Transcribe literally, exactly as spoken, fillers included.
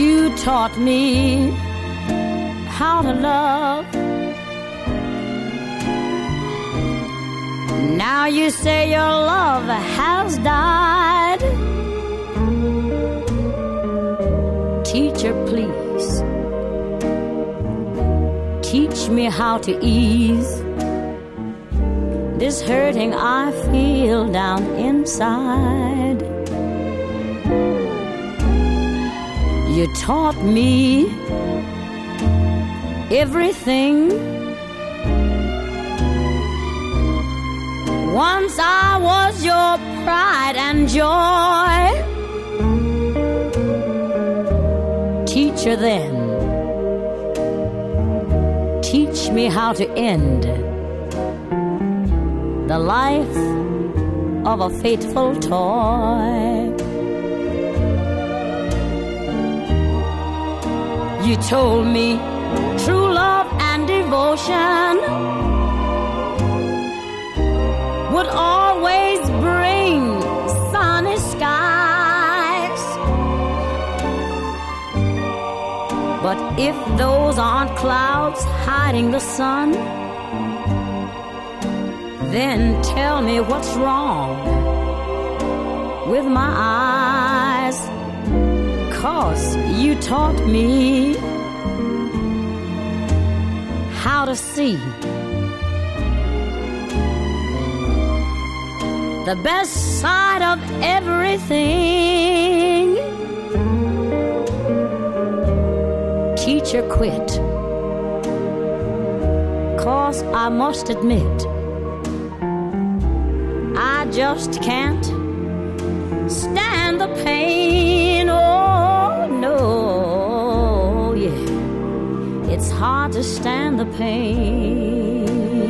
You taught me how to love. Now you say your love has died. Teacher, please, teach me how to ease this hurting I feel down inside. You taught me everything. Once I was your pride and joy. Teacher, then, teach me how to end the life of a faithful toy. You told me true love and devotion would always bring sunny skies. But if those aren't clouds hiding the sun, then tell me what's wrong with my eyes. 'Cause you taught me how to see the best side of everything. Teacher, quit, 'cause I must admit I just can't stand the pain. Oh no, yeah, it's hard to stand the pain.